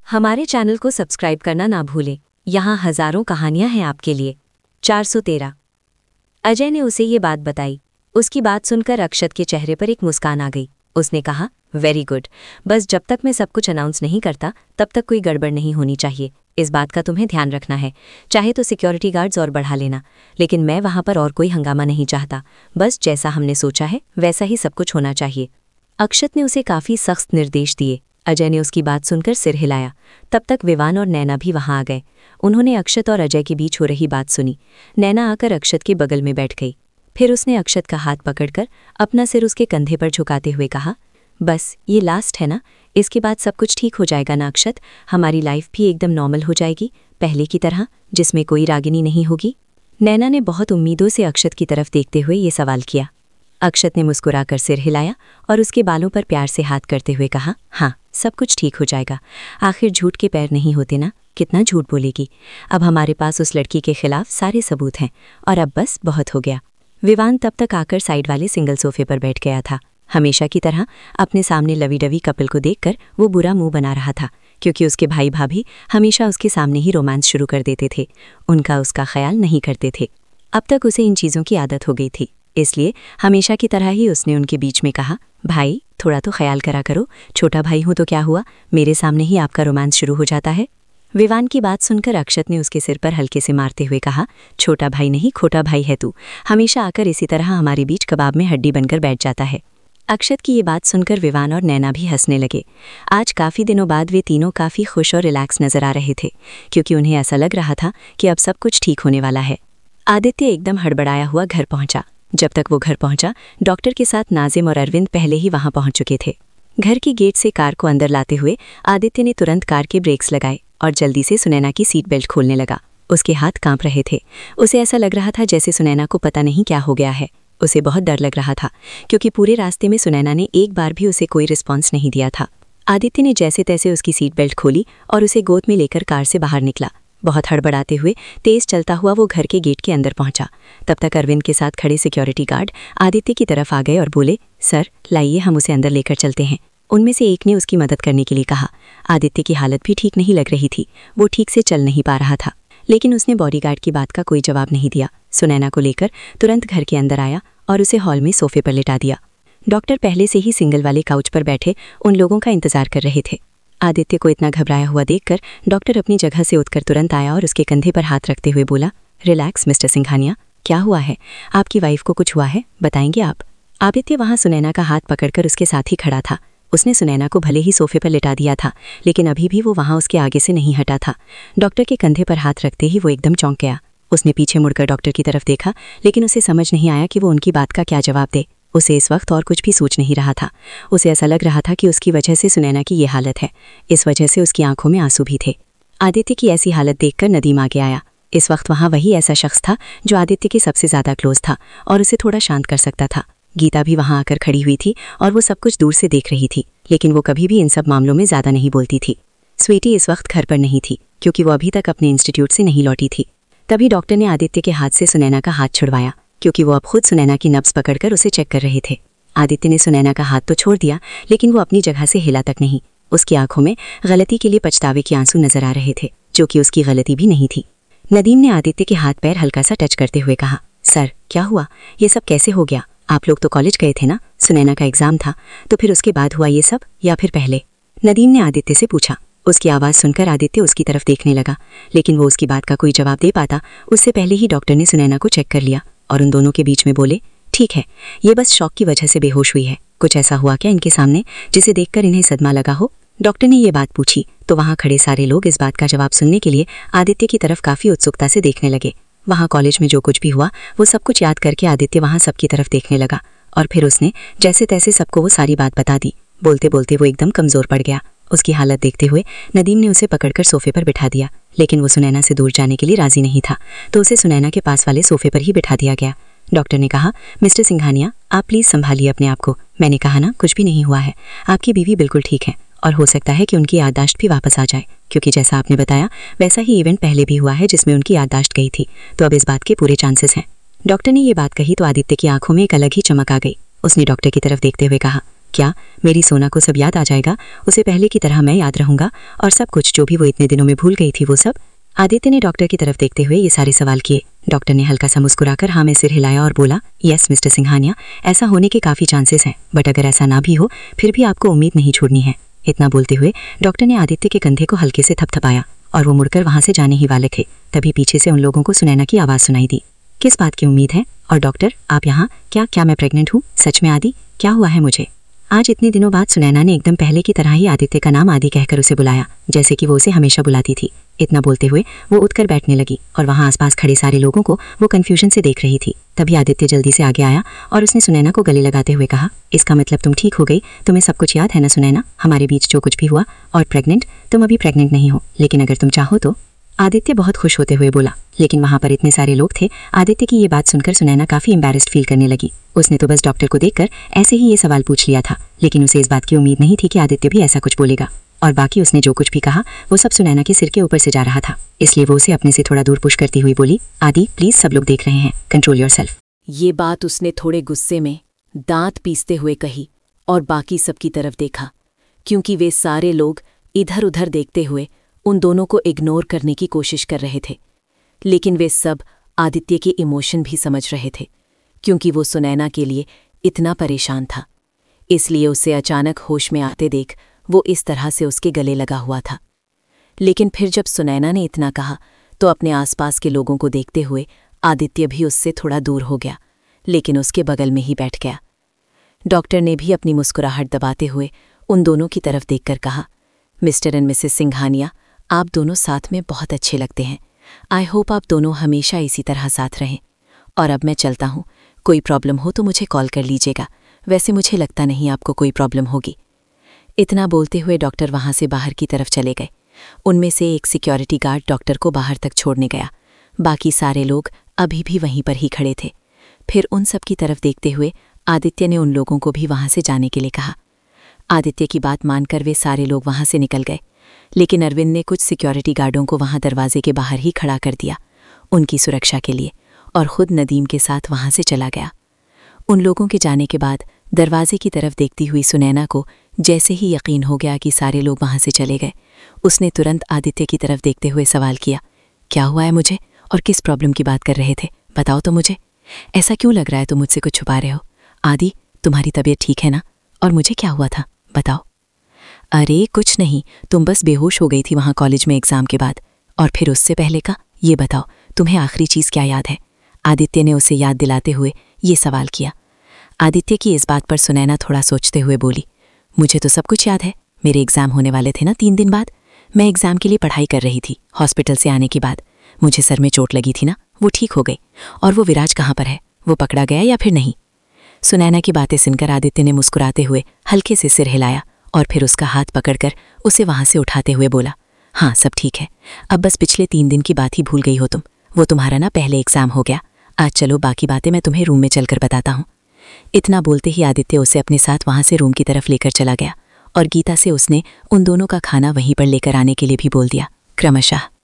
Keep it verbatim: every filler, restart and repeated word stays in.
हमारे चैनल को सब्सक्राइब करना ना भूलें। यहाँ हजारों कहानियां हैं आपके लिए। चार सौ तेरह। अजय ने उसे ये बात बताई। उसकी बात सुनकर अक्षत के चेहरे पर एक मुस्कान आ गई। उसने कहा, वेरी गुड, बस जब तक मैं सब कुछ अनाउंस नहीं करता तब तक कोई गड़बड़ नहीं होनी चाहिए। इस बात का तुम्हें ध्यान रखना है। चाहे तो सिक्योरिटी गार्ड्स और बढ़ा लेना, लेकिन मैं वहां पर और कोई हंगामा नहीं चाहता। बस जैसा हमने सोचा है वैसा ही सब कुछ होना चाहिए। अक्षत ने उसे काफ़ी सख्त निर्देश दिए। अजय ने उसकी बात सुनकर सिर हिलाया। तब तक विवान और नैना भी वहां आ गए। उन्होंने अक्षत और अजय के बीच हो रही बात सुनी। नैना आकर अक्षत के बगल में बैठ गई। फिर उसने अक्षत का हाथ पकड़कर अपना सिर उसके कंधे पर झुकाते हुए कहा, बस ये लास्ट है ना, इसके बाद सब कुछ ठीक हो जाएगा ना अक्षत। हमारी लाइफ भी एकदम नॉर्मल हो जाएगी, पहले की तरह, जिसमें कोई रागिनी नहीं होगी। नैना ने बहुत उम्मीदों से अक्षत की तरफ देखते हुए ये सवाल किया। अक्षत ने मुस्कुराकर सिर हिलाया और उसके बालों पर प्यार से हाथ करते हुए कहा, हाँ, सब कुछ ठीक हो जाएगा। आखिर झूठ के पैर नहीं होते ना, कितना झूठ बोलेगी। अब हमारे पास उस लड़की के खिलाफ सारे सबूत हैं और अब बस बहुत हो गया। विवान तब तक आकर साइड वाले सिंगल सोफे पर बैठ गया था। हमेशा की तरह अपने सामने लवी डवी कपल को देखकर वो बुरा मुंह बना रहा था, क्योंकि उसके भाई भाभी हमेशा उसके सामने ही रोमांस शुरू कर देते थे। उनका उसका ख्याल नहीं करते थे। अब तक उसे इन चीज़ों की आदत हो गई थी, इसलिए हमेशा की तरह ही उसने उनके बीच में कहा, भाई थोड़ा तो ख्याल करा करो, छोटा भाई हूं तो क्या हुआ, मेरे सामने ही आपका रोमांस शुरू हो जाता है। विवान की बात सुनकर अक्षत ने उसके सिर पर हल्के से मारते हुए कहा, छोटा भाई नहीं, खोटा भाई है तू। हमेशा आकर इसी तरह हमारे बीच कबाब में हड्डी बनकर बैठ जाता है। अक्षत की ये बात सुनकर विवान और नैना भी हंसने लगे। आज काफ़ी दिनों बाद वे तीनों काफ़ी खुश और रिलैक्स नजर आ रहे थे, क्योंकि उन्हें ऐसा लग रहा था कि अब सब कुछ ठीक होने वाला है। आदित्य एकदम हड़बड़ाया हुआ घर पहुंचा। जब तक वो घर पहुंचा, डॉक्टर के साथ नाजिम और अरविंद पहले ही वहां पहुंच चुके थे। घर की गेट से कार को अंदर लाते हुए आदित्य ने तुरंत कार के ब्रेक्स लगाए और जल्दी से सुनैना की सीट बेल्ट खोलने लगा। उसके हाथ कांप रहे थे। उसे ऐसा लग रहा था जैसे सुनैना को पता नहीं क्या हो गया है। उसे बहुत डर लग रहा था, क्योंकि पूरे रास्ते में सुनैना ने एक बार भी उसे कोई रिस्पॉन्स नहीं दिया था। आदित्य ने जैसे तैसे उसकी सीट बेल्ट खोली और उसे गोद में लेकर कार से बाहर निकला। बहुत हड़बड़ाते हुए तेज चलता हुआ वो घर के गेट के अंदर पहुंचा। तब तक अरविंद के साथ खड़े सिक्योरिटी गार्ड आदित्य की तरफ आ गए और बोले, सर लाइए, हम उसे अंदर लेकर चलते हैं। उनमें से एक ने उसकी मदद करने के लिए कहा। आदित्य की हालत भी ठीक नहीं लग रही थी, वो ठीक से चल नहीं पा रहा था, लेकिन उसने बॉडीगार्ड की बात का कोई जवाब नहीं दिया। सुनैना को लेकर तुरंत घर के अंदर आया और उसे हॉल में सोफे पर लिटा दिया। डॉक्टर पहले से ही सिंगल वाले काउच पर बैठे उन लोगों का इंतजार कर रहे थे। आदित्य को इतना घबराया हुआ देखकर डॉक्टर अपनी जगह से उठकर तुरंत आया और उसके कंधे पर हाथ रखते हुए बोला, रिलैक्स मिस्टर सिंघानिया, क्या हुआ है? आपकी वाइफ को कुछ हुआ है, बताएंगे आप? आदित्य वहां सुनैना का हाथ पकड़कर उसके साथ ही खड़ा था। उसने सुनैना को भले ही सोफे पर लिटा दिया था, लेकिन अभी भी वो वहां उसके आगे से नहीं हटा था। डॉक्टर के कंधे पर हाथ रखते ही वो एकदम चौंक गया। उसने पीछे मुड़कर डॉक्टर की तरफ देखा, लेकिन उसे समझ नहीं आया कि वो उनकी बात का क्या जवाब दे। उसे इस वक्त और कुछ भी सोच नहीं रहा था। उसे ऐसा लग रहा था कि उसकी वजह से सुनैना की ये हालत है। इस वजह से उसकी आंखों में आंसू भी थे। आदित्य की ऐसी हालत देखकर नदीम आगे आया। इस वक्त वहां वही ऐसा शख्स था जो आदित्य के सबसे ज्यादा क्लोज था और उसे थोड़ा शांत कर सकता था। गीता भी वहां आकर खड़ी हुई थी और वो सब कुछ दूर से देख रही थी, लेकिन वो कभी भी इन सब मामलों में ज्यादा नहीं बोलती थी। स्वीटी इस वक्त घर पर नहीं थी, क्योंकि वो अभी तक अपने इंस्टीट्यूट से नहीं लौटी थी। तभी डॉक्टर ने आदित्य के हाथ से सुनैना का हाथ छुड़वाया, क्योंकि वो अब खुद सुनैना की नब्ज पकड़कर उसे चेक कर रहे थे। आदित्य ने सुनैना का हाथ तो छोड़ दिया, लेकिन वो अपनी जगह से हिला तक नहीं। उसकी आंखों में गलती के लिए पछतावे के आंसू नजर आ रहे थे, जो कि उसकी गलती भी नहीं थी। नदीम ने आदित्य के हाथ पैर हल्का सा टच करते हुए कहा, सर क्या हुआ, ये सब कैसे हो गया? आप लोग तो कॉलेज गए थे ना, सुनैना का एग्जाम था, तो फिर उसके बाद हुआ ये सब या फिर पहले? नदीम ने आदित्य से पूछा। उसकी आवाज़ सुनकर आदित्य उसकी तरफ देखने लगा, लेकिन वो उसकी बात का कोई जवाब दे पाता उससे पहले ही डॉक्टर ने सुनैना को चेक कर लिया और उन दोनों के बीच में बोले, ठीक है, ये बस शॉक की वजह से बेहोश हुई है। कुछ ऐसा हुआ क्या इनके सामने जिसे देखकर इन्हें सदमा लगा हो? डॉक्टर ने ये बात पूछी तो वहां खड़े सारे लोग इस बात का जवाब सुनने के लिए आदित्य की तरफ काफी उत्सुकता से देखने लगे। वहां कॉलेज में जो कुछ भी हुआ वो सब कुछ याद करके आदित्य वहां सबकी तरफ देखने लगा और फिर उसने जैसे तैसे सबको वो सारी बात बता दी। बोलते बोलते वो एकदम कमजोर पड़ गया। उसकी हालत देखते हुए नदीम ने उसे पकड़कर सोफे पर बिठा दिया, लेकिन वो सुनैना से दूर जाने के लिए राजी नहीं था, तो उसे सुनैना के पास वाले सोफे पर ही बिठा दिया गया। डॉक्टर ने कहा, मिस्टर सिंघानिया, आप प्लीज संभालिए अपने आप को। मैंने कहा ना, कुछ भी नहीं हुआ है। आपकी बीवी बिल्कुल ठीक है और हो सकता है कि उनकी याददाश्त भी वापस आ जाए, क्योंकि जैसा आपने बताया वैसा ही इवेंट पहले भी हुआ है जिसमें उनकी याददाश्त गई थी, तो अब इस बात के पूरे चांसेस हैं। डॉक्टर ने ये बात कही तो आदित्य की आंखों में एक अलग ही चमक आ गई। उसने डॉक्टर की तरफ देखते हुए कहा, क्या मेरी सोना को सब याद आ जाएगा? उसे पहले की तरह मैं याद रहूंगा और सब कुछ जो भी वो इतने दिनों में भूल गई थी वो सब? आदित्य ने डॉक्टर की तरफ देखते हुए ये सारे सवाल किए। डॉक्टर ने हल्का सा मुस्कुराकर हाँ में सिर हिलाया और बोला, यस मिस्टर सिंघानिया, ऐसा होने के काफ़ी चांसेस हैं, बट अगर ऐसा ना भी हो फिर भी आपको उम्मीद नहीं छोड़नी है। इतना बोलते हुए डॉक्टर ने आदित्य के कंधे को हल्के से थपथपाया और वो मुड़कर वहाँ से जाने ही वाले थे, तभी पीछे से उन लोगों को सुनैना की आवाज़ सुनाई दी। किस बात की उम्मीद है? और डॉक्टर आप यहाँ? क्या क्या मैं प्रेग्नेंट हूँ? सच में आदि, क्या हुआ है मुझे? आज इतने दिनों बाद सुनैना ने एकदम पहले की तरह ही आदित्य का नाम आदि कहकर उसे बुलाया, जैसे कि वो उसे हमेशा बुलाती थी। इतना बोलते हुए वो उठकर बैठने लगी और वहाँ आसपास खड़े सारे लोगों को वो कन्फ्यूजन से देख रही थी। तभी आदित्य जल्दी से आगे आया और उसने सुनैना को गले लगाते हुए कहा, इसका मतलब तुम ठीक हो गई? तुम्हें सब कुछ याद है ना सुनैना, हमारे बीच जो कुछ भी हुआ? और प्रेग्नेंट? तुम अभी प्रेग्नेंट नहीं हो, लेकिन अगर तुम चाहो तो। आदित्य बहुत खुश होते हुए बोला, लेकिन वहाँ पर इतने सारे लोग थे। आदित्य की ये बात सुनकर सुनैना काफ़ी एम्बैरेस्ड फील करने लगी। उसने तो बस डॉक्टर को देखकर ऐसे ही ये सवाल पूछ लिया था, लेकिन उसे इस बात की उम्मीद नहीं थी कि आदित्य भी ऐसा कुछ बोलेगा। और बाकी उसने जो कुछ भी कहा वो सब सुनैना के सिर के ऊपर से जा रहा था, इसलिए वो उसे अपने से थोड़ा दूर पुश करती हुई बोली, आदि प्लीज, सब लोग देख रहे हैं, कंट्रोल योरसेल्फ। ये बात उसने थोड़े गुस्से में दांत पीसते हुए कही और बाकी सबकी तरफ देखा, क्योंकि वे सारे लोग इधर उधर देखते हुए उन दोनों को इग्नोर करने की कोशिश कर रहे थे। लेकिन वे सब आदित्य के इमोशन भी समझ रहे थे, क्योंकि वो सुनैना के लिए इतना परेशान था। इसलिए उसे अचानक होश में आते देख वो इस तरह से उसके गले लगा हुआ था। लेकिन फिर जब सुनैना ने इतना कहा तो अपने आसपास के लोगों को देखते हुए आदित्य भी उससे थोड़ा दूर हो गया, लेकिन उसके बगल में ही बैठ गया। डॉक्टर ने भी अपनी मुस्कुराहट दबाते हुए उन दोनों की तरफ देखकर कहा, मिस्टर एंड मिसेस सिंघानिया, आप दोनों साथ में बहुत अच्छे लगते हैं। आई होप आप दोनों हमेशा इसी तरह साथ रहें। और अब मैं चलता हूँ, कोई प्रॉब्लम हो तो मुझे कॉल कर लीजिएगा। वैसे मुझे लगता नहीं आपको कोई प्रॉब्लम होगी। इतना बोलते हुए डॉक्टर वहाँ से बाहर की तरफ चले गए। उनमें से एक सिक्योरिटी गार्ड डॉक्टर को बाहर तक छोड़ने गया। बाकी सारे लोग अभी भी वहीं पर ही खड़े थे। फिर उन सब की तरफ देखते हुए आदित्य ने उन लोगों को भी वहाँ से जाने के लिए कहा। आदित्य की बात मानकर वे सारे लोग वहाँ से निकल गए, लेकिन अरविंद ने कुछ सिक्योरिटी गार्डों को वहाँ दरवाजे के बाहर ही खड़ा कर दिया उनकी सुरक्षा के लिए, और खुद नदीम के साथ वहाँ से चला गया। उन लोगों के जाने के बाद दरवाजे की तरफ देखती हुई सुनैना को जैसे ही यकीन हो गया कि सारे लोग वहाँ से चले गए, उसने तुरंत आदित्य की तरफ देखते हुए सवाल किया, क्या हुआ है मुझे और किस प्रॉब्लम की बात कर रहे थे? बताओ तो मुझे। ऐसा क्यों लग रहा है तुम मुझसे कुछ छुपा रहे हो? आदि, तुम्हारी तबीयत ठीक है ना? और मुझे क्या हुआ था बताओ। अरे कुछ नहीं, तुम बस बेहोश हो गई थी वहाँ कॉलेज में एग्ज़ाम के बाद। और फिर उससे पहले का ये बताओ, तुम्हें आखिरी चीज़ क्या याद है? आदित्य ने उसे याद दिलाते हुए ये सवाल किया। आदित्य की इस बात पर सुनैना थोड़ा सोचते हुए बोली, मुझे तो सब कुछ याद है। मेरे एग्ज़ाम होने वाले थे ना तीन दिन बाद। मैं एग्ज़ाम के लिए पढ़ाई कर रही थी। हॉस्पिटल से आने के बाद मुझे सर में चोट लगी थी ना, वो ठीक हो गई। और वो विराज कहाँ पर है? वो पकड़ा गया या फिर नहीं? सुनैना की बातें सुनकर आदित्य ने मुस्कुराते हुए हल्के से सिर हिलाया और फिर उसका हाथ पकड़कर उसे वहाँ से उठाते हुए बोला, हाँ सब ठीक है। अब बस पिछले तीन दिन की बात ही भूल गई हो तुम। वो तुम्हारा ना पहले एग्ज़ाम हो गया। आज चलो बाकी बातें मैं तुम्हें रूम में चलकर बताता हूँ। इतना बोलते ही आदित्य उसे अपने साथ वहाँ से रूम की तरफ लेकर चला गया और गीता से उसने उन दोनों का खाना वहीं पर लेकर आने के लिए भी बोल दिया। क्रमशः